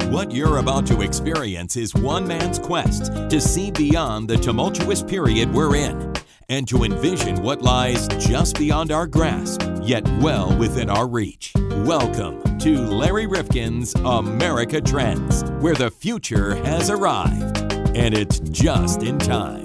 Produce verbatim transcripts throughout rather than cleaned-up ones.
What you're about to experience is one man's quest to see beyond the tumultuous period we're in and to envision what lies just beyond our grasp, yet well within our reach. Welcome to Larry Rifkin's America Trends, where the future has arrived, and it's just in time.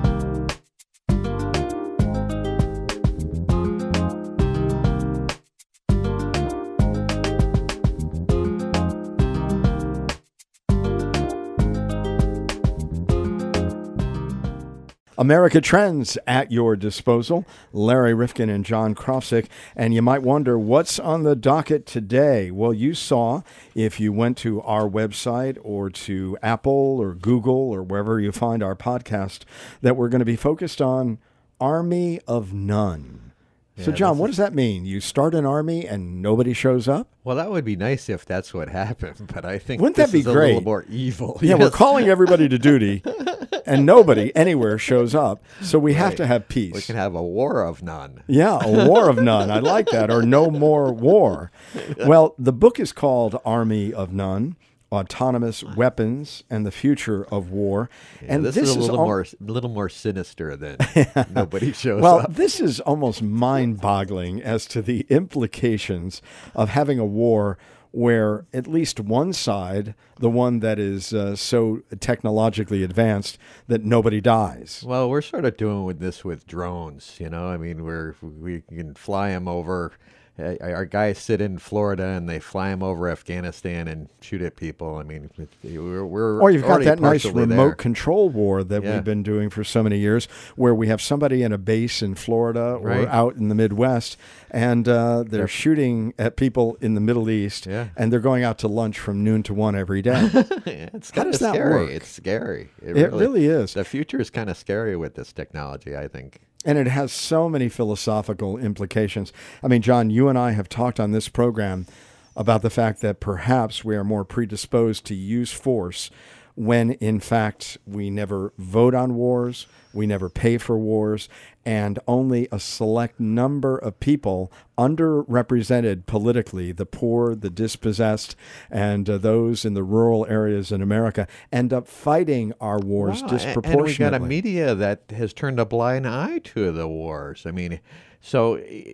America Trends at your disposal. Larry Rifkin and John Krofsik. And you might wonder, what's on the docket today? Well, you saw, if you went to our website or to Apple or Google or wherever you find our podcast, that we're going to be focused on Army of None. So, Yeah, John, that's what a- does that mean? You start an army and nobody shows up? Well, that would be nice if that's what happened, but I think Wouldn't this that be is a great? little more evil. Yeah, we're Yes. calling everybody to duty, and nobody anywhere shows up. So we have Right. to have peace. We can have a war of none. Yeah, a war of none. I like that. Or no more war. Well, the book is called Army of None, Autonomous Weapons and the Future of War. Yeah, and this, is a little al- more, little more sinister than nobody shows Well, up. this is almost mind-boggling as to the implications of having a war where at least one side, the one that is uh, so technologically advanced that nobody dies. Well, we're sort of doing with this with drones, you know. I mean, we're we can fly them over. Uh, Our guys sit in Florida and they fly them over Afghanistan and shoot at people. I mean, it- we're, we're Or you've got already that nice partially remote there. control war that Yeah. we've been doing for so many years, where we have somebody in a base in Florida or Right. out in the Midwest, and uh, they're They're- shooting at people in the Middle East, Yeah. and they're going out to lunch from noon to one every day. Yeah, it's How kind of does that scary. work? It's scary. It really is. The future is kind of scary with this technology, I think. And it has so many philosophical implications. I mean, John, you and I have talked on this program about the fact that perhaps we are more predisposed to use force when, in fact, we never vote on wars, we never pay for wars, and only a select number of people, underrepresented politically, the poor, the dispossessed, and uh, those in the rural areas in America, end up fighting our wars Wow, a- disproportionately. And we got a media that has turned a blind eye to the wars. I mean, so eh,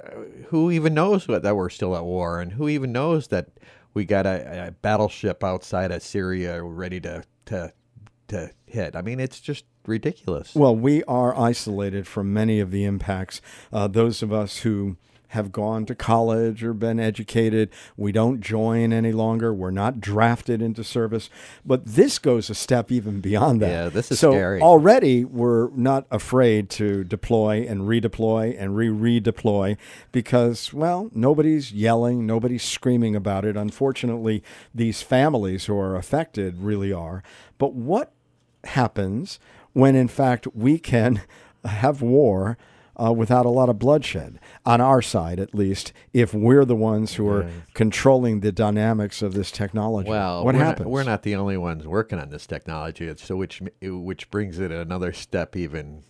who even knows what, that we're still at war, and who even knows that we got a, a battleship outside of Syria ready to to to hit? I mean, it's just ridiculous. Well, we are isolated from many of the impacts. Uh, those of us who have gone to college or been educated, we don't join any longer. We're not drafted into service. But this goes a step even beyond that. Yeah, this is so scary. already we're not afraid to deploy and redeploy and re-redeploy because, well, nobody's yelling, nobody's screaming about it. Unfortunately, these families who are affected really are. But what happens when, in fact, we can have war uh, without a lot of bloodshed, on our side at least, if we're the ones who are Yeah. controlling the dynamics of this technology? Well, what we're happens? Not, we're not the only ones working on this technology, It's- so which which brings it another step even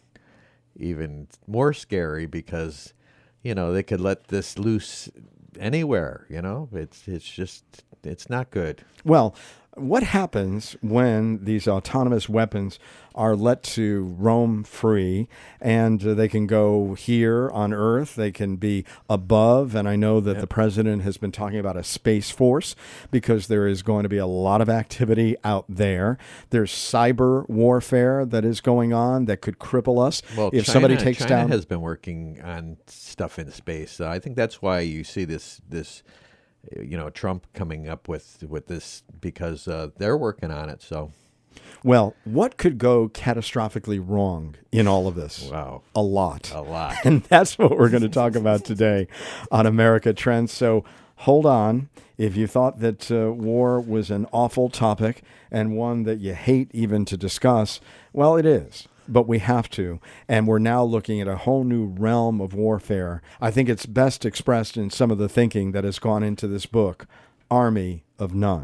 even more scary because you know they could let this loose anywhere. You know, it's it's just it's not good. Well, what happens when these autonomous weapons are let to roam free and uh, they can go here on Earth, they can be above, and I know that Yep. the president has been talking about a space force because there is going to be a lot of activity out there. There's cyber warfare that is going on that could cripple us Well, if China, somebody takes China down. has been working on stuff in space. Uh, I think that's why you see this this uh, you know Trump coming up with with this because uh, they're working on it. So Well, what could go catastrophically wrong in all of this? wow, A lot. a lot. And that's what we're going to talk about today on America Trends. So hold on. If you thought that uh, war was an awful topic and one that you hate even to discuss, well, it is. But we have to. And we're now looking at a whole new realm of warfare. I think it's best expressed in some of the thinking that has gone into this book, Army of None.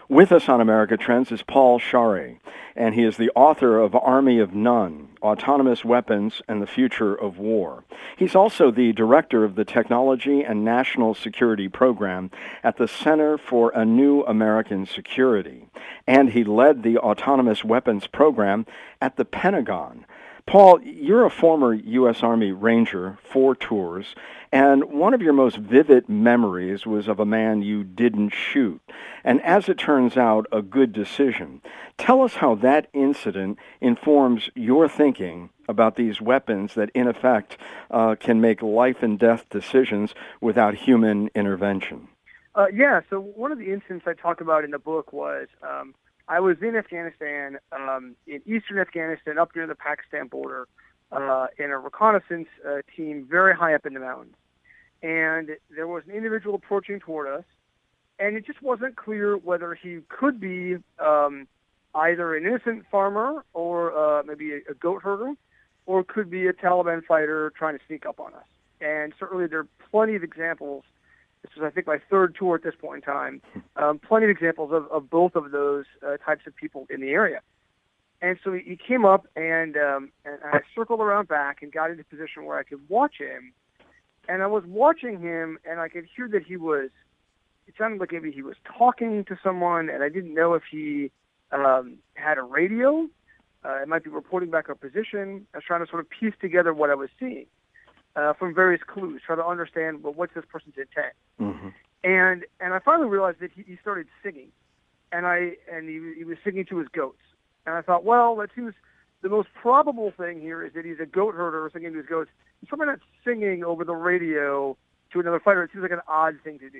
With us on America Trends is Paul Scharre, and he is the author of Army of None, Autonomous Weapons and the Future of War. He's also the director of the Technology and National Security Program at the Center for a New American Security, and he led the Autonomous Weapons Program at the Pentagon. Paul, you're a former U S Army Ranger, four tours, and one of your most vivid memories was of a man you didn't shoot. And as it turns out, a good decision. Tell us how that incident informs your thinking about these weapons that, in effect, uh, can make life and death decisions without human intervention. Uh, yeah, so one of the incidents I talk about in the book was um, I was in Afghanistan, um, in eastern Afghanistan, up near the Pakistan border, uh, in a reconnaissance uh, team very high up in the mountains. And there was an individual approaching toward us, and it just wasn't clear whether he could be um, either an innocent farmer or uh, maybe a, a goat herder, or could be a Taliban fighter trying to sneak up on us. And certainly there are plenty of examples. This was, I think, my third tour at this point in time. Um, plenty of examples of, of both of those uh, types of people in the area. And so he, he came up, and, um, and I circled around back and got into a position where I could watch him. And I was watching him, and I could hear that he was, it sounded like maybe he was talking to someone, and I didn't know if he um, had a radio. Uh, it might be reporting back our position. I was trying to sort of piece together what I was seeing uh, from various clues, try to understand, well, what's this person's intent? Mm-hmm. And and I finally realized that he, he started singing, and I and he, he was singing to his goats. And I thought, well, that seems the most probable thing here is that he's a goat herder singing to his goats. He's probably not singing over the radio to another fighter. It seems like an odd thing to do.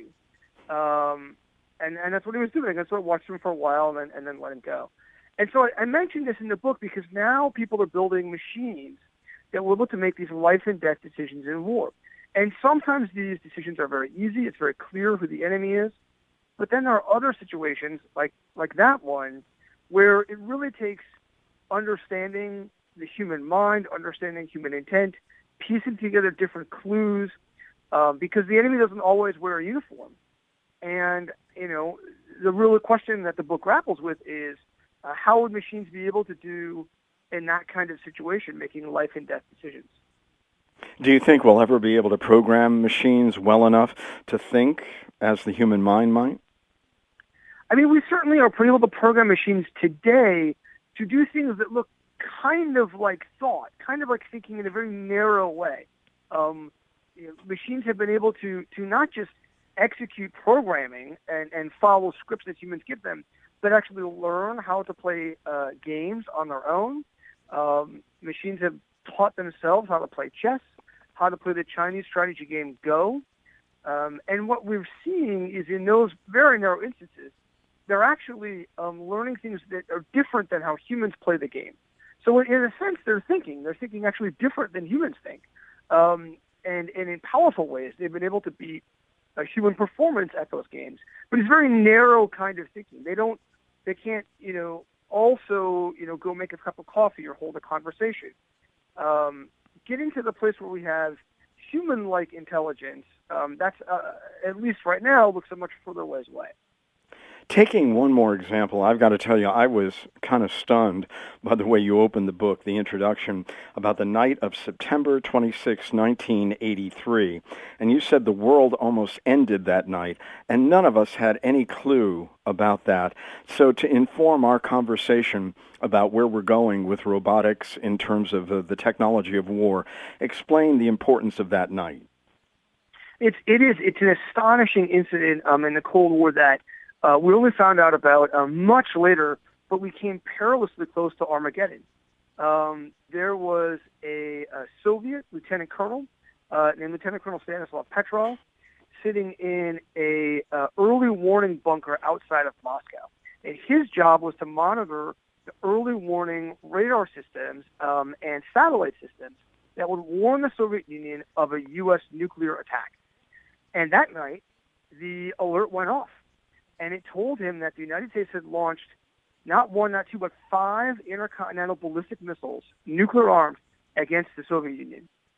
Um, and, and that's what he was doing. And so I watched him for a while and then, and then let him go. And so I, I mentioned this in the book because now people are building machines that will look to make these life and death decisions in war. And sometimes these decisions are very easy. It's very clear who the enemy is. But then there are other situations like, like that one where it really takes understanding the human mind, understanding human intent, piecing together different clues, um, because the enemy doesn't always wear a uniform. And, you know, the real question that the book grapples with is uh, how would machines be able to do in that kind of situation, making life and death decisions? Do you think we'll ever be able to program machines well enough to think as the human mind might? I mean, we certainly are able to program machines today to do things that look kind of like thought, kind of like thinking in a very narrow way. Um, you know, machines have been able to to not just execute programming and, and follow scripts that humans give them, but actually learn how to play uh, games on their own. Um, machines have taught themselves how to play chess, how to play the Chinese strategy game Go. Um, and what we're seeing is in those very narrow instances, they're actually um, learning things that are different than how humans play the game. So in a sense, they're thinking. They're thinking actually different than humans think. Um, and, and in powerful ways, they've been able to beat a human performance at those games. But it's very narrow kind of thinking. They don't, they can't, you know, also, you know, go make a cup of coffee or hold a conversation. Um, getting to the place where we have human-like intelligence, um, that's, uh, at least right now, looks a much further ways away. Taking one more example, I've got to tell you, I was kind of stunned by the way you opened the book, the introduction, about the night of September twenty-sixth, nineteen eighty-three. And you said the world almost ended that night, and none of us had any clue about that. So to inform our conversation about where we're going with robotics in terms of uh, the technology of war, explain the importance of that night. It's, it is, it's an astonishing incident um, in the Cold War that Uh, we only found out about uh, much later, but we came perilously close to Armageddon. Um, there was a, a Soviet lieutenant colonel uh, named Lieutenant Colonel Stanislav Petrov sitting in a uh, early warning bunker outside of Moscow. And his job was to monitor the early warning radar systems um, and satellite systems that would warn the Soviet Union of a U S nuclear attack. And that night, the alert went off. And it told him that the United States had launched not one, not two, but five intercontinental ballistic missiles, nuclear armed, against the Soviet Union.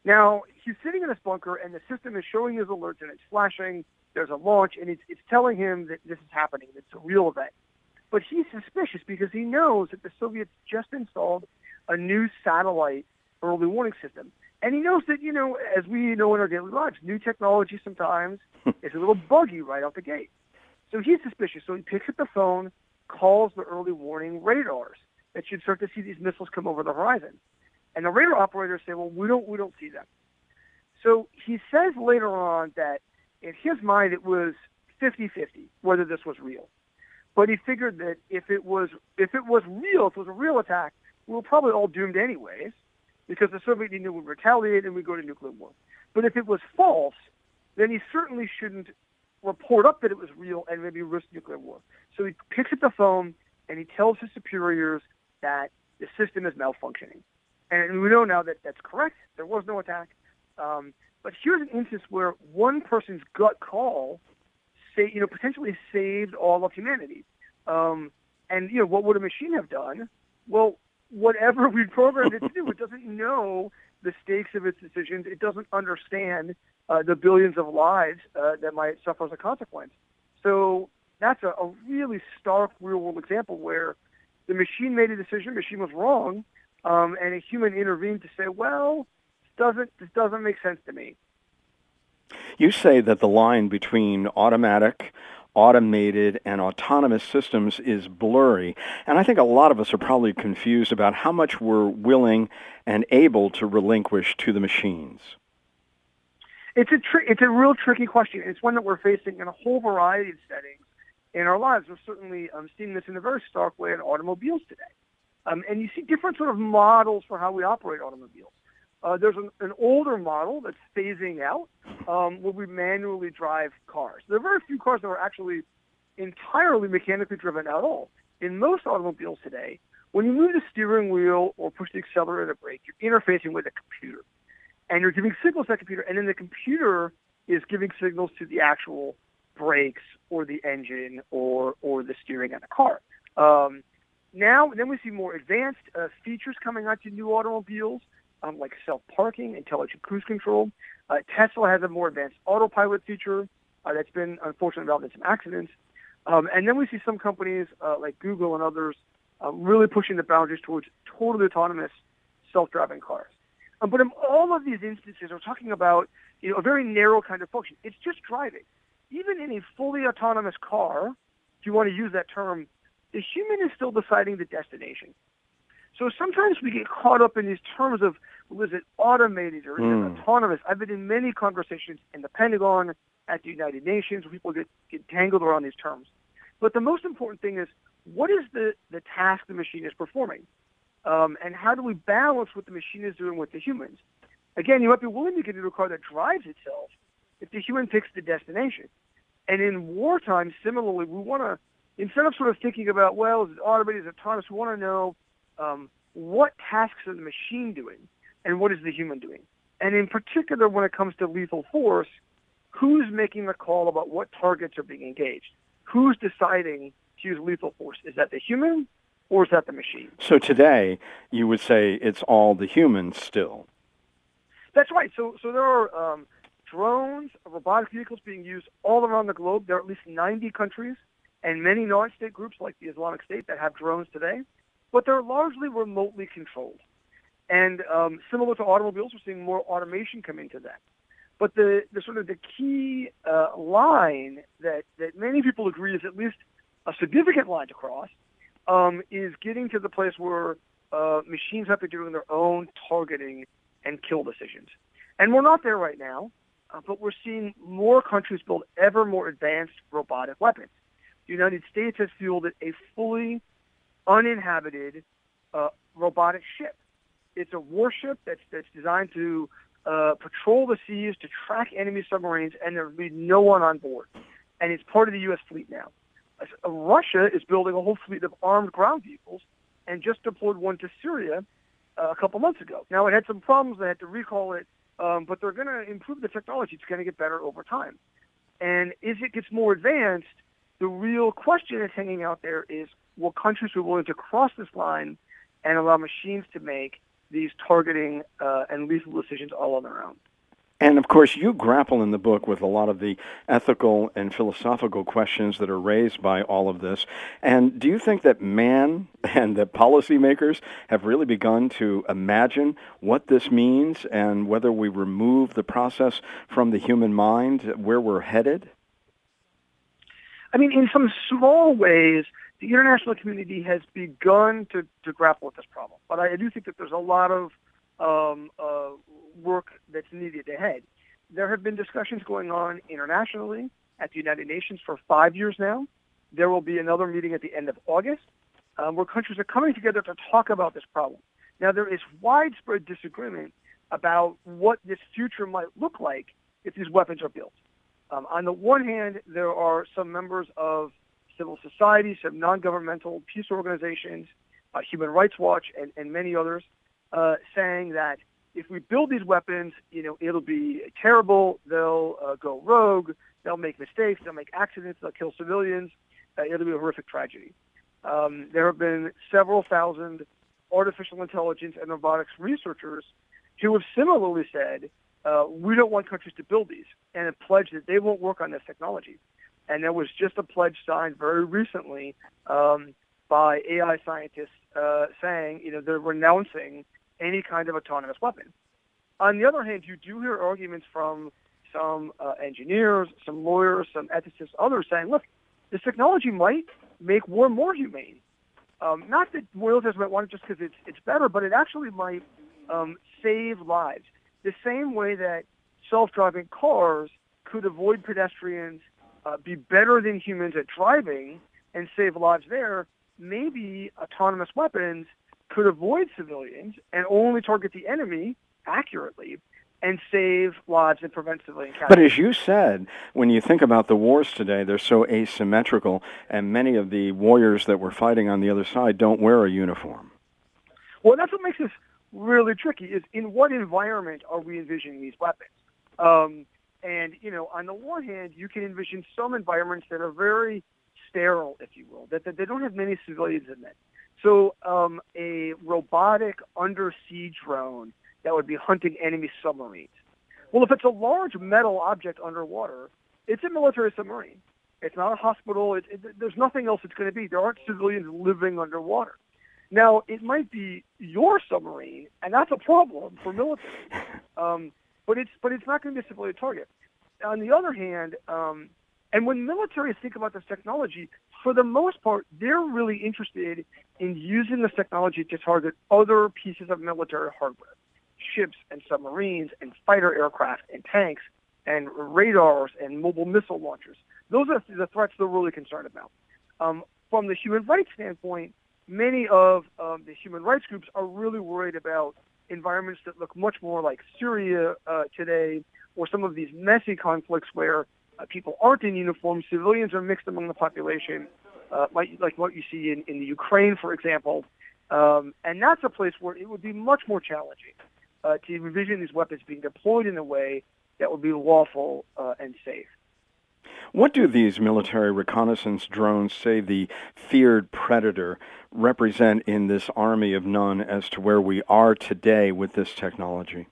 Now, he's sitting in his bunker, and the system is showing his alerts, and it's flashing. There's a launch, and it's, it's telling him that this is happening. It's a real event. But he's suspicious because he knows that the Soviets just installed a new satellite early warning system. And he knows that, you know, as we know in our daily lives, new technology sometimes is a little buggy right out the gate. So he's suspicious. So he picks up the phone, calls the early warning radars that should start to see these missiles come over the horizon. And the radar operators say, well, we don't we don't see them. So he says later on that in his mind it was fifty-fifty whether this was real. But he figured that if it was if it was real, if it was a real attack, we were probably all doomed anyways, because the Soviet Union would retaliate and we'd go to nuclear war. But if it was false, then he certainly shouldn't report up that it was real and maybe risk nuclear war. So he picks up the phone and he tells his superiors that the system is malfunctioning. And we know now that that's correct. There was no attack. Um, but here's an instance where one person's gut call, say, you know, potentially saved all of humanity. Um, and, you know, what would a machine have done? Well, whatever we programmed it to do, it doesn't know the stakes of its decisions. It doesn't understand uh, the billions of lives uh, that might suffer as a consequence. So that's a, a really stark real-world example where the machine made a decision, the machine was wrong, um, and a human intervened to say, well, this doesn't, this doesn't make sense to me. You say that the line between automatic, automated, and autonomous systems is blurry. And I think a lot of us are probably confused about how much we're willing and able to relinquish to the machines. It's a tri- it's a real tricky question. It's one that we're facing in a whole variety of settings in our lives. We're certainly um, seeing this in a very stark way in automobiles today. Um, and you see different sort of models for how we operate automobiles. Uh, there's an, an older model that's phasing out um, where we manually drive cars. There are very few cars that are actually entirely mechanically driven at all. In most automobiles today, when you move the steering wheel or push the accelerator or brake, you're interfacing with a computer. And you're giving signals to that computer, and then the computer is giving signals to the actual brakes or the engine or, or the steering on the car. Um, now, then we see more advanced uh, features coming onto new automobiles, Um, like self-parking, intelligent cruise control. Uh, Tesla has a more advanced autopilot feature uh, that's been unfortunately involved in some accidents. Um, and then we see some companies uh, like Google and others uh, really pushing the boundaries towards totally autonomous self-driving cars. Um, but in all of these instances, we're talking about you know a very narrow kind of function. It's just driving. Even in a fully autonomous car, if you want to use that term, the human is still deciding the destination. So sometimes we get caught up in these terms of, well, is it automated or is mm. it autonomous? I've been in many conversations in the Pentagon, at the United Nations, where people get, get tangled around these terms. But the most important thing is, what is the, the task the machine is performing? Um, and how do we balance what the machine is doing with the humans? Again, you might be willing to get into a car that drives itself if the human picks the destination. And in wartime, similarly, we want to, instead of sort of thinking about, well, is it automated, is it autonomous, we want to know, Um, what tasks is the machine doing and what is the human doing? And in particular, when it comes to lethal force, who's making the call about what targets are being engaged? Who's deciding to use lethal force? Is that the human or is that the machine? So today, you would say it's all the humans still. That's right. So, so there are um, drones, robotic vehicles being used all around the globe. There are at least ninety countries and many non-state groups like the Islamic State that have drones today. But they're largely remotely controlled. And um, similar to automobiles, we're seeing more automation come into that. But the, the sort of the key uh, line that, that many people agree is at least a significant line to cross um, is getting to the place where uh, machines have to be doing their own targeting and kill decisions. And we're not there right now, uh, but we're seeing more countries build ever more advanced robotic weapons. The United States has fielded a fully uninhabited uh, robotic ship. It's a warship that's that's designed to uh, patrol the seas, to track enemy submarines, and there will be no one on board. And it's part of the U S fleet now. Uh, Russia is building a whole fleet of armed ground vehicles and just deployed one to Syria uh, a couple months ago. Now, it had some problems. They had to recall it, um, but they're going to improve the technology. It's going to get better over time. And as it gets more advanced, the real question that's hanging out there is, will countries be willing to cross this line and allow machines to make these targeting uh, and lethal decisions all on their own. And of course, you grapple in the book with a lot of the ethical and philosophical questions that are raised by all of this. And do you think that man and the policymakers have really begun to imagine what this means and whether we remove the process from the human mind, where we're headed? I mean, in some small ways, the international community has begun to, to grapple with this problem. But I do think that there's a lot of um, uh, work that's needed ahead. There have been discussions going on internationally at the United Nations for five years now. There will be another meeting at the end of August um, where countries are coming together to talk about this problem. Now, there is widespread disagreement about what this future might look like if these weapons are built. Um, on the one hand, there are some members of civil society, some non-governmental peace organizations, uh, Human Rights Watch, and, and many others, uh, saying that if we build these weapons, you know, it'll be terrible. They'll uh, go rogue. They'll make mistakes. They'll make accidents. They'll kill civilians. Uh, it'll be a horrific tragedy. Um, there have been several thousand artificial intelligence and robotics researchers who have similarly said, uh, we don't want countries to build these, and have pledged that they won't work on this technology. And there was just a pledge signed very recently um, by A I scientists uh, saying, you know, they're renouncing any kind of autonomous weapon. On the other hand, you do hear arguments from some uh, engineers, some lawyers, some ethicists, others saying, look, this technology might make war more humane. Um, not that militaries might want it just because it's, it's better, but it actually might um, save lives. The same way that self-driving cars could avoid pedestrians, uh, be better than humans at driving, and save lives there, maybe autonomous weapons could avoid civilians and only target the enemy accurately and save lives and prevent civilian casualties. But as you said, when you think about the wars today, they're so asymmetrical, and many of the warriors that we're fighting on the other side don't wear a uniform. Well, that's what makes this really tricky, is in what environment are we envisioning these weapons? Um, and, you know, on the one hand, you can envision some environments that are very sterile, if you will, that, that they don't have many civilians in them. So um, a robotic undersea drone that would be hunting enemy submarines. Well, if it's a large metal object underwater, it's a military submarine. It's not a hospital. It, it, there's nothing else it's going to be. There aren't civilians living underwater. Now, it might be your submarine, and that's a problem for military. Um, but it's but it's not going to be a civilian target. On the other hand, um, and when militaries think about this technology, for the most part, they're really interested in using this technology to target other pieces of military hardware, ships and submarines and fighter aircraft and tanks and radars and mobile missile launchers. Those are the threats they're really concerned about. Um, from the human rights standpoint, many of um, the human rights groups are really worried about environments that look much more like Syria uh, today, or some of these messy conflicts where uh, people aren't in uniform, civilians are mixed among the population, uh, like, like what you see in, in the Ukraine, for example. Um, and that's a place where it would be much more challenging uh, to envision these weapons being deployed in a way that would be lawful uh, and safe. What do these military reconnaissance drones say the feared predator represent in this army of none as to where we are today with this technology?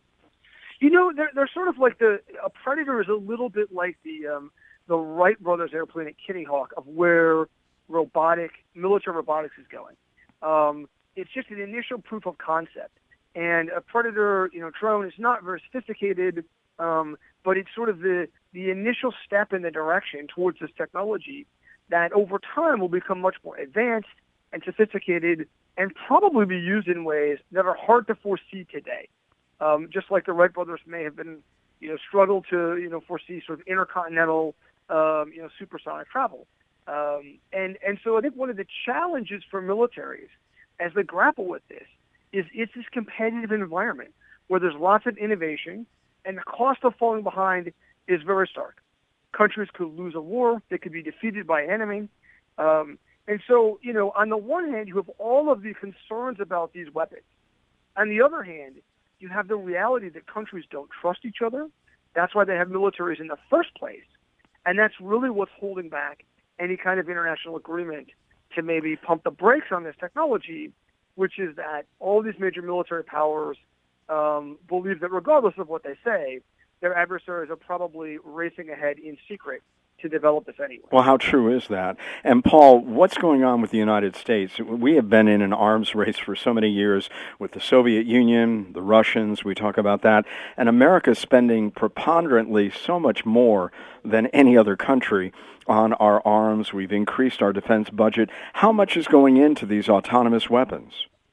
You know, they're, they're sort of like the, a predator is a little bit like the um, the Wright brothers airplane at Kitty Hawk of where robotic, military robotics is going. Um, it's just an initial proof of concept. And a predator, you know, drone is not very sophisticated, um, but it's sort of the, the initial step in the direction towards this technology that over time will become much more advanced and sophisticated and probably be used in ways that are hard to foresee today. Um, just like the Wright brothers may have been, you know, struggle to, you know, foresee sort of intercontinental, um, you know, supersonic travel. Um, and, and so I think one of the challenges for militaries as they grapple with this is it's this competitive environment where there's lots of innovation and the cost of falling behind is very stark. Countries could lose a war. They could be defeated by an enemy. Um, and so, you know, on the one hand, you have all of the concerns about these weapons. On the other hand, you have the reality that countries don't trust each other. That's why they have militaries in the first place. And that's really what's holding back any kind of international agreement to maybe pump the brakes on this technology which is that all these major military powers um, believe that regardless of what they say, their adversaries are probably racing ahead in secret to develop this anyway. Well, how true is that? And Paul, what's going on with the United States? We have been in an arms race for so many years with the Soviet Union, the Russians, we talk about that, and America's spending preponderantly so much more than any other country on our arms. We've increased our defense budget. How much is going into these autonomous weapons?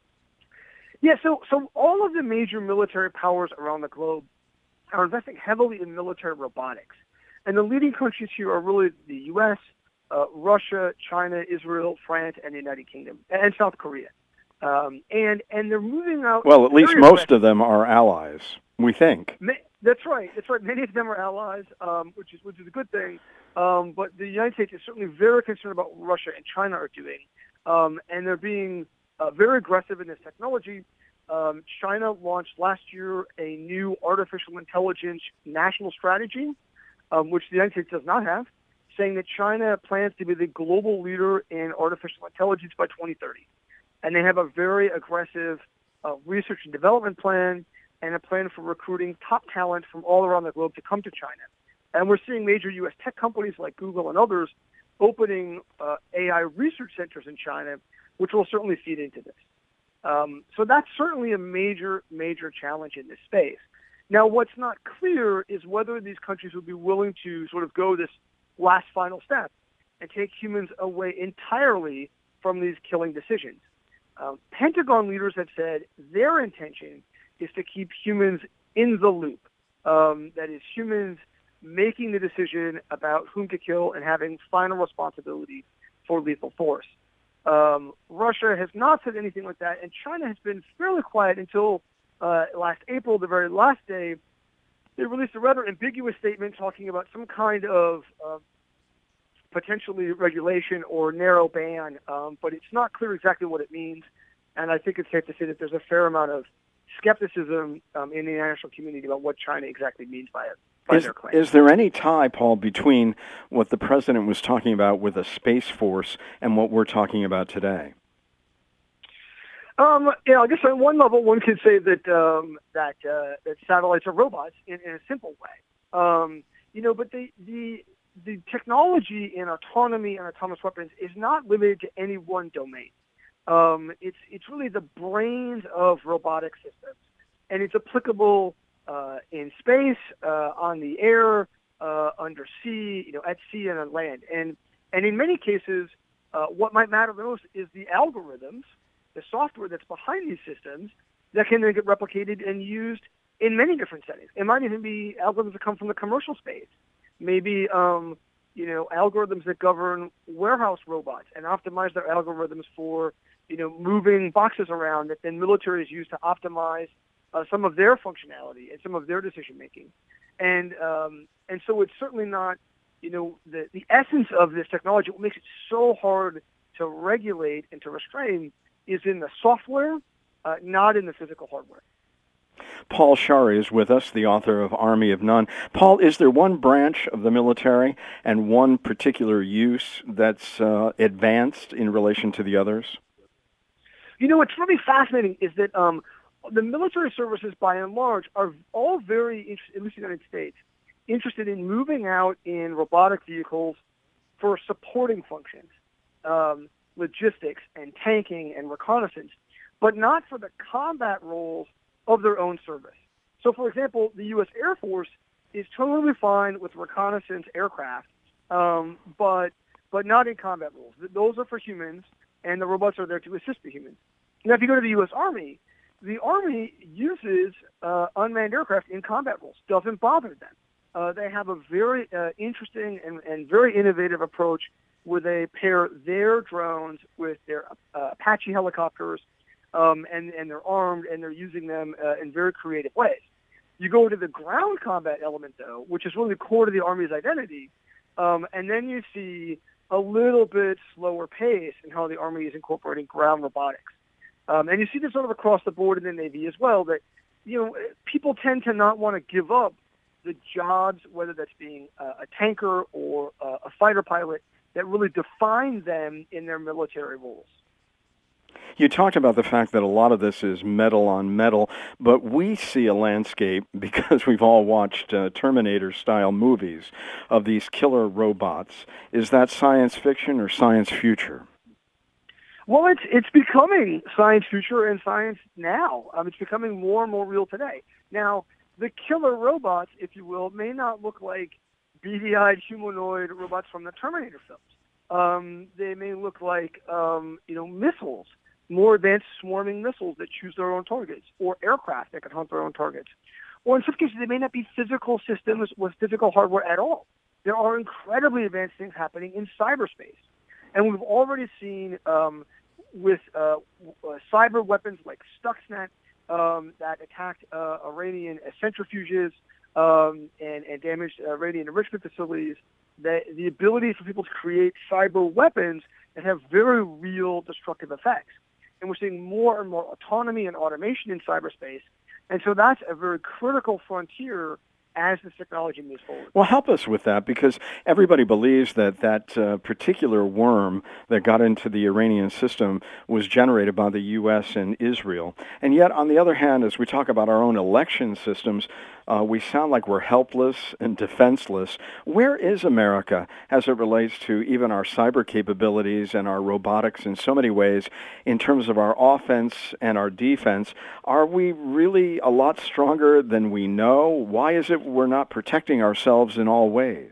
Yeah, so so all of the major military powers around the globe are investing heavily in military robotics. And the leading countries here are really the U S, uh, Russia, China, Israel, France, and the United Kingdom, and South Korea. Um, and and they're moving out. Well, at least most of them are allies, we think. That's right. That's right. Many of them are allies, um, which is which is a good thing. Um, but the United States is certainly very concerned about what Russia and China are doing, um, and they're being uh, very aggressive in this technology. Um, China launched last year a new artificial intelligence national strategy, um, which the United States does not have, saying that China plans to be the global leader in artificial intelligence by twenty thirty. And they have a very aggressive uh, research and development plan and a plan for recruiting top talent from all around the globe to come to China. And we're seeing major U S tech companies like Google and others opening uh, A I research centers in China, which will certainly feed into this. Um, so that's certainly a major, major challenge in this space. Now, what's not clear is whether these countries would be willing to sort of go this last final step and take humans away entirely from these killing decisions. Um, Pentagon leaders have said their intention is to keep humans in the loop. Um, that is, humans making the decision about whom to kill and having final responsibility for lethal force. Um, Russia has not said anything like that, and China has been fairly quiet until uh, last April, the very last day. They released a rather ambiguous statement talking about some kind of uh, potentially regulation or narrow ban, um, but it's not clear exactly what it means, and I think it's safe to say that there's a fair amount of skepticism um, in the international community about what China exactly means by it. Is, is there any tie, Paul, between what the president was talking about with a space force and what we're talking about today? Um, yeah, I guess on one level, one could say that um, that uh, that satellites are robots in, in a simple way. Um, you know, but the the the technology in autonomy and autonomous weapons is not limited to any one domain. Um, it's it's really the brains of robotic systems, and it's applicable Uh, in space, uh, on the air, uh, under sea, you know, at sea and on land. And and in many cases, uh, what might matter most is the algorithms, the software that's behind these systems that can then get replicated and used in many different settings. It might even be algorithms that come from the commercial space. Maybe, um, you know, algorithms that govern warehouse robots and optimize their algorithms for, you know, moving boxes around that then militaries use to optimize Uh, some of their functionality and some of their decision making, and um, and so it's certainly not, you know, the the essence of this technology. What makes it so hard to regulate and to restrain is in the software, uh, not in the physical hardware. Paul Scharre is with us, the author of Army of None. Paul, is there one branch of the military and one particular use that's uh, advanced in relation to the others? You know, what's really fascinating is that. Um, The military services, by and large, are all very, at least in the United States, interested in moving out in robotic vehicles for supporting functions, um, logistics and tanking and reconnaissance, but not for the combat roles of their own service. So, for example, the U S Air Force is totally fine with reconnaissance aircraft, um, but but not in combat roles. Those are for humans, and the robots are there to assist the humans. Now, if you go to the U S Army, the Army uses uh, unmanned aircraft in combat roles, doesn't bother them. Uh, they have a very uh, interesting and, and very innovative approach where they pair their drones with their uh, Apache helicopters, um, and, and they're armed, and they're using them uh, in very creative ways. You go to the ground combat element, though, which is really core to the Army's identity, um, and then you see a little bit slower pace in how the Army is incorporating ground robotics. Um, and you see this sort of across the board in the Navy as well, that, you know, people tend to not want to give up the jobs, whether that's being uh, a tanker or uh, a fighter pilot, that really define them in their military roles. You talked about the fact that a lot of this is metal on metal, but we see a landscape because we've all watched uh, Terminator-style movies of these killer robots. Is that science fiction or science future? Well, it's it's becoming science future and science now. Um, it's becoming more and more real today. Now, the killer robots, if you will, may not look like beady-eyed humanoid robots from the Terminator films. Um, they may look like um, you know missiles, more advanced swarming missiles that choose their own targets, or aircraft that can hunt their own targets. Or in some cases, they may not be physical systems with physical hardware at all. There are incredibly advanced things happening in cyberspace. And we've already seen um, with uh, uh, cyber weapons like Stuxnet um, that attacked uh, Iranian centrifuges um, and, and damaged uh, Iranian enrichment facilities, that the ability for people to create cyber weapons that have very real destructive effects. And we're seeing more and more autonomy and automation in cyberspace. And so that's a very critical frontier as this technology moves forward. Well, help us with that, because everybody believes that that uh, particular worm that got into the Iranian system was generated by the U S and Israel. And yet, on the other hand, as we talk about our own election systems, uh, we sound like we're helpless and defenseless. Where is America as it relates to even our cyber capabilities and our robotics in so many ways in terms of our offense and our defense? Are we really a lot stronger than we know? Why is it we're not protecting ourselves in all ways?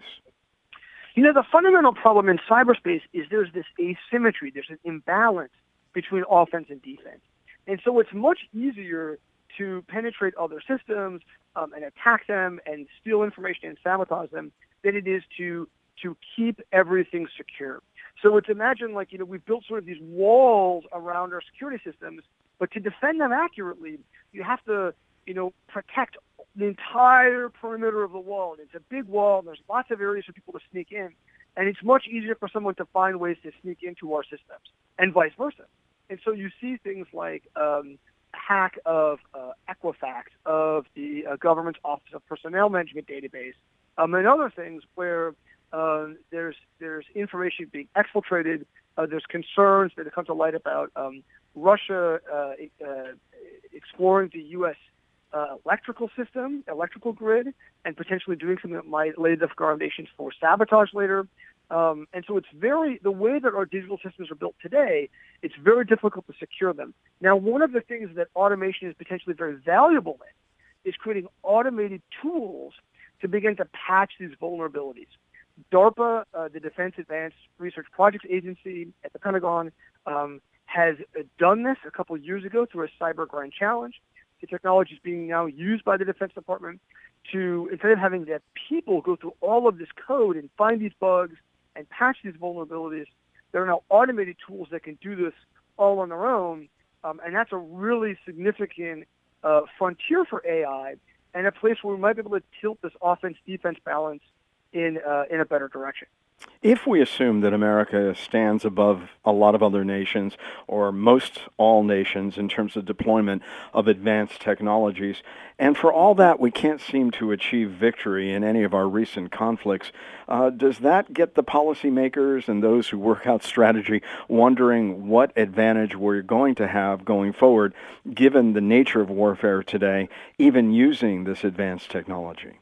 You know, the fundamental problem in cyberspace is there's this asymmetry, there's an imbalance between offense and defense. And so it's much easier to penetrate other systems um, and attack them and steal information and sabotage them than it is to to keep everything secure. So it's imagine like, you know, we've built sort of these walls around our security systems, but to defend them accurately, you have to, you know, protect the entire perimeter of the wall. It's a big wall, and there's lots of areas for people to sneak in, and it's much easier for someone to find ways to sneak into our systems, and vice versa. And so you see things like um, hack of uh, Equifax, of the uh, government's Office of Personnel Management database, um, and other things where uh, there's there's information being exfiltrated. Uh, there's concerns that come to light about um, Russia uh, uh, exploring the U S Uh, electrical system, electrical grid, and potentially doing something that might lay the foundations for sabotage later. Um, and so it's very, the way that our digital systems are built today, it's very difficult to secure them. Now, one of the things that automation is potentially very valuable in is creating automated tools to begin to patch these vulnerabilities. DARPA, uh, the Defense Advanced Research Projects Agency at the Pentagon, um, has uh, done this a couple of years ago through a cyber grand challenge. The technology is being now used by the Defense Department to, instead of having that people go through all of this code and find these bugs and patch these vulnerabilities, there are now automated tools that can do this all on their own. Um, and that's a really significant uh, frontier for A I, and a place where we might be able to tilt this offense-defense balance in uh, in a better direction. If we assume that America stands above a lot of other nations, or most all nations, in terms of deployment of advanced technologies, and for all that we can't seem to achieve victory in any of our recent conflicts, uh, does that get the policymakers and those who work out strategy wondering what advantage we're going to have going forward, given the nature of warfare today, even using this advanced technology?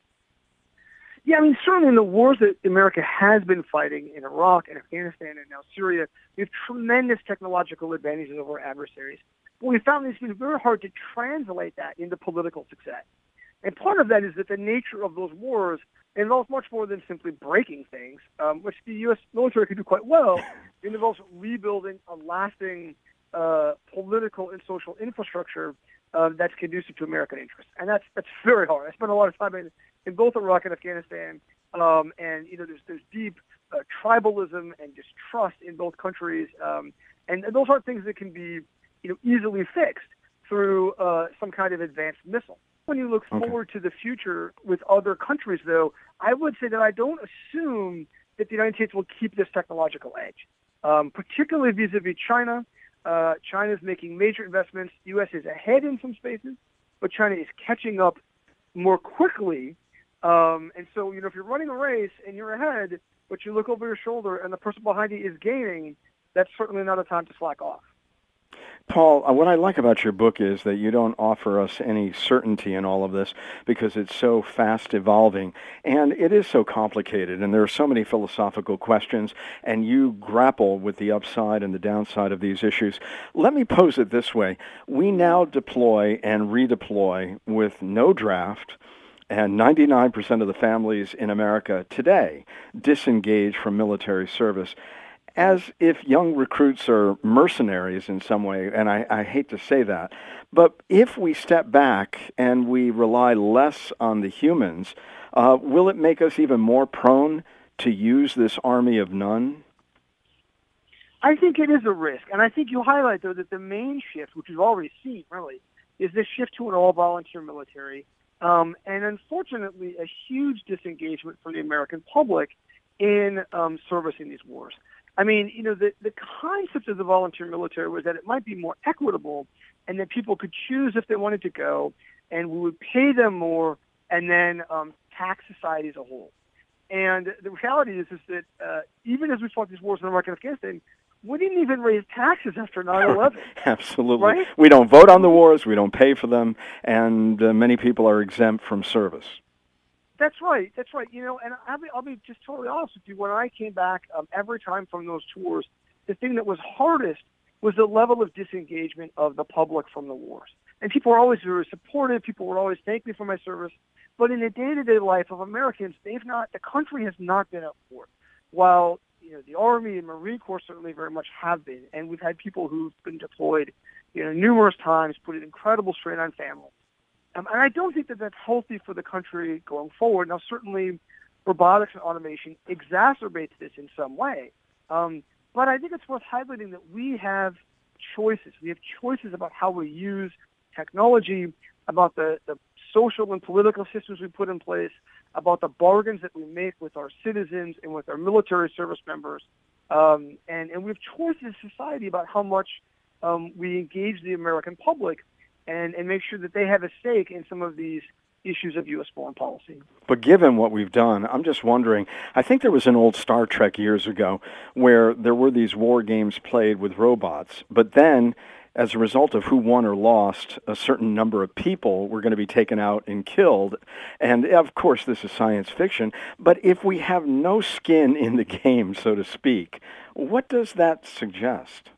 Yeah, I mean, certainly in the wars that America has been fighting in Iraq and Afghanistan and now Syria, we have tremendous technological advantages over our adversaries. But we found it's been very hard to translate that into political success. And part of that is that the nature of those wars involves much more than simply breaking things, um, which the U S military can do quite well. It involves rebuilding a lasting uh, political and social infrastructure uh, that's conducive to American interests. And that's that's very hard. I spent a lot of time in in both Iraq and Afghanistan, um, and you know, there's there's deep uh, tribalism and distrust in both countries, um, and, and those aren't things that can be, you know, easily fixed through uh, some kind of advanced missile. When you look Okay. forward to the future with other countries, though, I would say that I don't assume that the United States will keep this technological edge, um, particularly vis-a-vis China. Uh, China is making major investments. The U S is ahead in some spaces, but China is catching up more quickly. Um, and so, you know, if you're running a race and you're ahead, but you look over your shoulder and the person behind you is gaining, that's certainly not a time to slack off. Paul, uh, what I like about your book is that you don't offer us any certainty in all of this because it's so fast evolving and it is so complicated and there are so many philosophical questions and you grapple with the upside and the downside of these issues. Let me pose it this way. We now deploy and redeploy with no draft, and ninety-nine percent of the families in America today disengage from military service, as if young recruits are mercenaries in some way, and I, I hate to say that. But if we step back and we rely less on the humans, uh, will it make us even more prone to use this army of none? I think it is a risk, and I think you highlight, though, that the main shift, which we've already seen, really, is this shift to an all-volunteer military, um, and unfortunately a huge disengagement from the American public in um, servicing these wars. I mean, you know, the, the concept of the volunteer military was that it might be more equitable and that people could choose if they wanted to go, and we would pay them more and then um, tax society as a whole. And the reality is, is that uh, even as we fought these wars in Iraq and Afghanistan, we didn't even raise taxes after nine eleven. Absolutely. Right? We don't vote on the wars, we don't pay for them, and uh, many people are exempt from service. That's right. That's right. You know, and I'll be, I'll be just totally honest with you. When I came back um, every time from those tours, the thing that was hardest was the level of disengagement of the public from the wars. And people were always very supportive. People would always thank me for my service. But in the day-to-day life of Americans, they've not. The country has not been at war. While you know the Army and Marine Corps certainly very much have been, and we've had people who've been deployed, you know, numerous times, put an incredible strain on families. Um, and I don't think that that's healthy for the country going forward. Now, certainly, robotics and automation exacerbates this in some way. Um, but I think it's worth highlighting that we have choices. We have choices about how we use technology, about the, the social and political systems we put in place, about the bargains that we make with our citizens and with our military service members. Um, and, and we have choices in society about how much um, we engage the American public and, and make sure that they have a stake in some of these issues of U S foreign policy. But given what we've done, I'm just wondering, I think there was an old Star Trek years ago where there were these war games played with robots, but then as a result of who won or lost, a certain number of people were going to be taken out and killed. And of course, this is science fiction, but if we have no skin in the game, so to speak, what does that suggest?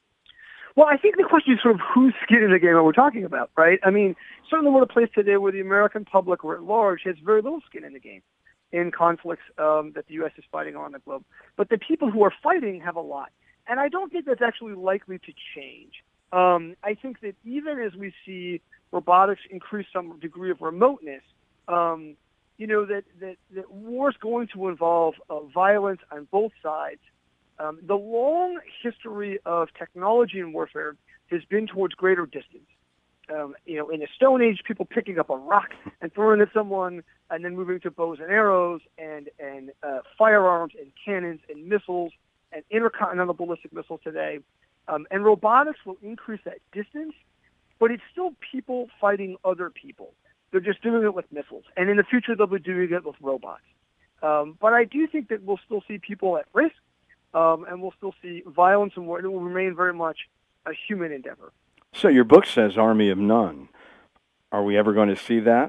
Well, I think the question is sort of whose skin in the game are we talking about, right? I mean, certainly we're at a place today where the American public, or at large, has very little skin in the game in conflicts um, that the U S is fighting on the globe. But the people who are fighting have a lot. And I don't think that's actually likely to change. Um, I think that even as we see robotics increase some degree of remoteness, um, you know, that, that, that war is going to involve uh, violence on both sides. Um, the long history of technology and warfare has been towards greater distance. Um, you know, in the Stone Age, people picking up a rock and throwing it at someone, and then moving to bows and arrows and and uh, firearms and cannons and missiles and intercontinental ballistic missiles today. Um, and robotics will increase that distance, but it's still people fighting other people. They're just doing it with missiles, and in the future they'll be doing it with robots. Um, but I do think that we'll still see people at risk. Um, and we'll still see violence and war. It will remain very much a human endeavor. So your book says army of none. Are we ever going to see that?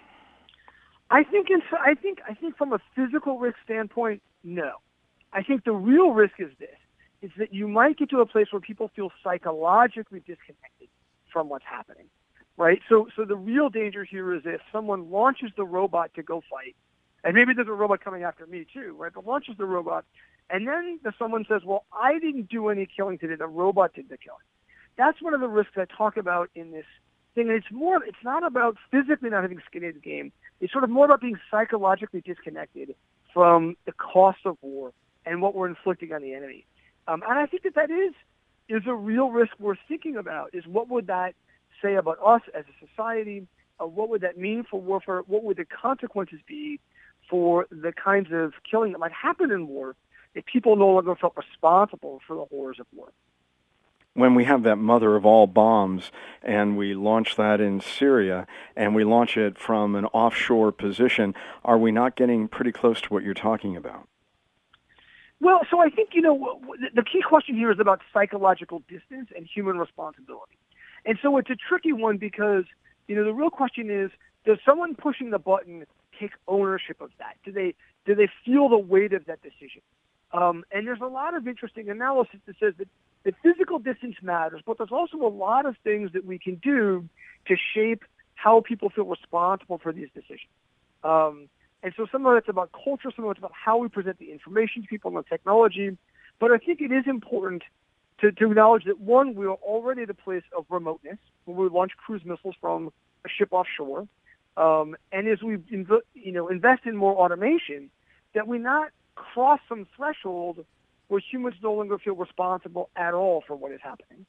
I think, in, I think, I think from a physical risk standpoint, no. I think the real risk is this: is that you might get to a place where people feel psychologically disconnected from what's happening, right? So, so the real danger here is if someone launches the robot to go fight, and maybe there's a robot coming after me too, right? But launches the robot. And then someone says, well, I didn't do any killing today. The robot did the killing. That's one of the risks I talk about in this thing. And it's more, it's not about physically not having skin in the game. It's sort of more about being psychologically disconnected from the cost of war and what we're inflicting on the enemy. Um, and I think that that is, is a real risk worth thinking about, is what would that say about us as a society? Uh, what would that mean for warfare? What would the consequences be for the kinds of killing that might happen in war if people no longer felt responsible for the horrors of war? When we have that mother of all bombs and we launch that in Syria and we launch it from an offshore position, are we not getting pretty close to what you're talking about? Well, so I think, you know, w- w- the key question here is about psychological distance and human responsibility. And so it's a tricky one because, you know, the real question is, does someone pushing the button take ownership of that? Do they do they feel the weight of that decision? Um, and there's a lot of interesting analysis that says that, that physical distance matters, but there's also a lot of things that we can do to shape how people feel responsible for these decisions. Um, and so some of it's about culture, some of it's about how we present the information to people and the technology. But I think it is important to, to acknowledge that, one, we are already at a place of remoteness when we launch cruise missiles from a ship offshore. Um, and as we inv- you know, invest in more automation, that we not cross some threshold where humans no longer feel responsible at all for what is happening.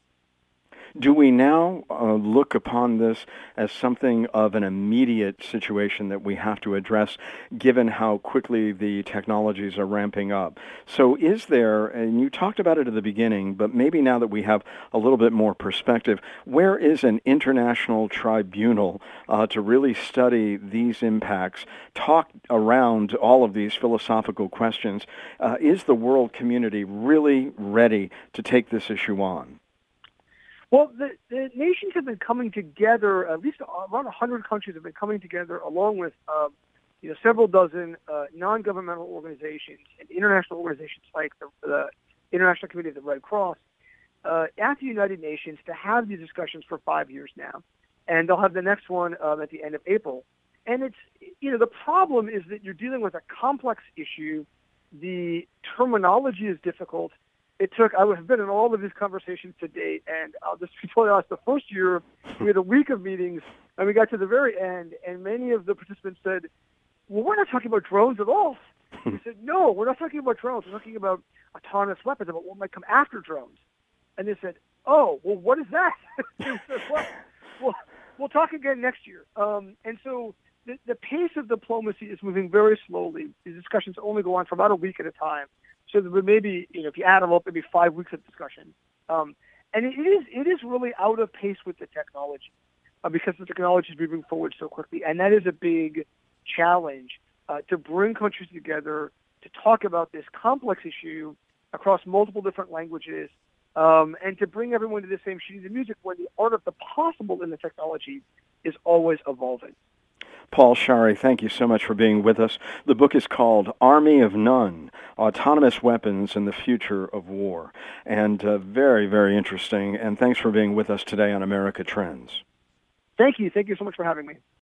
Do we now uh, look upon this as something of an immediate situation that we have to address, given how quickly the technologies are ramping up? So is there, and you talked about it at the beginning, but maybe now that we have a little bit more perspective, where is an international tribunal uh, to really study these impacts, talk around all of these philosophical questions? Uh, is the world community really ready to take this issue on? Well, the, the nations have been coming together, at least around one hundred countries have been coming together, along with uh, you know, several dozen uh, non-governmental organizations and international organizations like the, the International Committee of the Red Cross, uh, at the United Nations to have these discussions for five years now. And they'll have the next one um, at the end of April. And it's, you know, the problem is that you're dealing with a complex issue. The terminology is difficult. It took, I have been in all of these conversations to date, and I'll just be totally honest, the first year we had a week of meetings, and we got to the very end, and many of the participants said, well, we're not talking about drones at all. We said, no, we're not talking about drones. We're talking about autonomous weapons, about what might come after drones. And they said, oh, well, what is that? said, well, well, we'll talk again next year. Um, and so the, the pace of diplomacy is moving very slowly. These discussions only go on for about a week at a time. So there maybe, you know, if you add them up, maybe five weeks of discussion. Um, and it is it is really out of pace with the technology uh, because the technology is moving forward so quickly. And that is a big challenge uh, to bring countries together to talk about this complex issue across multiple different languages um, and to bring everyone to the same sheet of music when the art of the possible in the technology is always evolving. Paul Scharre, thank you so much for being with us. The book is called Army of None, Autonomous Weapons and the Future of War. And uh, very, very interesting. And thanks for being with us today on America Trends. Thank you. Thank you so much for having me.